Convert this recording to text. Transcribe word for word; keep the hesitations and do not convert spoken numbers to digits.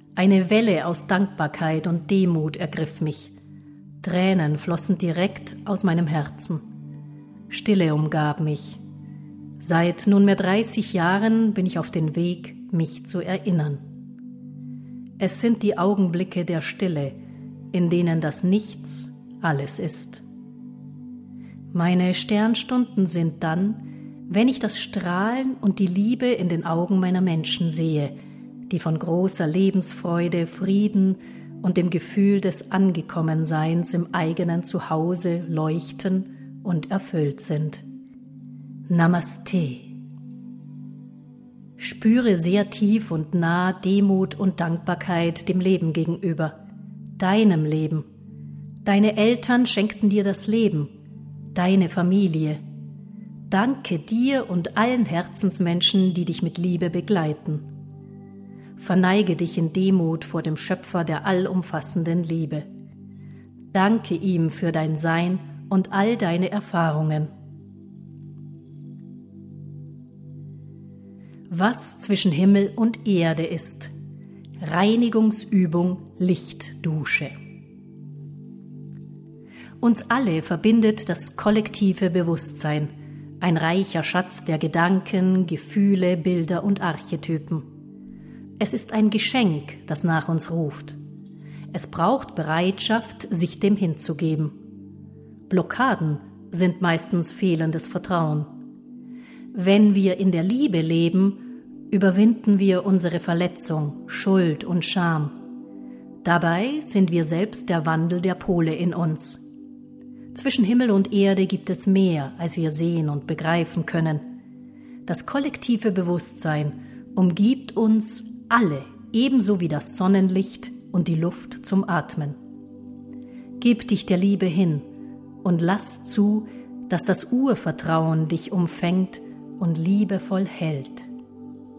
Eine Welle aus Dankbarkeit und Demut ergriff mich. Tränen flossen direkt aus meinem Herzen. Stille umgab mich. Seit nunmehr dreißig Jahren bin ich auf dem Weg, mich zu erinnern. Es sind die Augenblicke der Stille, in denen das Nichts alles ist. Meine Sternstunden sind dann, wenn ich das Strahlen und die Liebe in den Augen meiner Menschen sehe, die von großer Lebensfreude, Frieden und dem Gefühl des Angekommenseins im eigenen Zuhause leuchten und erfüllt sind. Namaste. Spüre sehr tief und nah Demut und Dankbarkeit dem Leben gegenüber, deinem Leben. Deine Eltern schenkten dir das Leben, deine Familie. Danke dir und allen Herzensmenschen, die dich mit Liebe begleiten. Verneige dich in Demut vor dem Schöpfer der allumfassenden Liebe. Danke ihm für dein Sein und all deine Erfahrungen. Was zwischen Himmel und Erde ist. Reinigungsübung Lichtdusche. Uns alle verbindet das kollektive Bewusstsein, ein reicher Schatz der Gedanken, Gefühle, Bilder und Archetypen. Es ist ein Geschenk, das nach uns ruft. Es braucht Bereitschaft, sich dem hinzugeben. Blockaden sind meistens fehlendes Vertrauen. Wenn wir in der Liebe leben, überwinden wir unsere Verletzung, Schuld und Scham. Dabei sind wir selbst der Wandel der Pole in uns. Zwischen Himmel und Erde gibt es mehr, als wir sehen und begreifen können. Das kollektive Bewusstsein umgibt uns alle, ebenso wie das Sonnenlicht und die Luft zum Atmen. Gib dich der Liebe hin und lass zu, dass das Urvertrauen dich umfängt und liebevoll hält.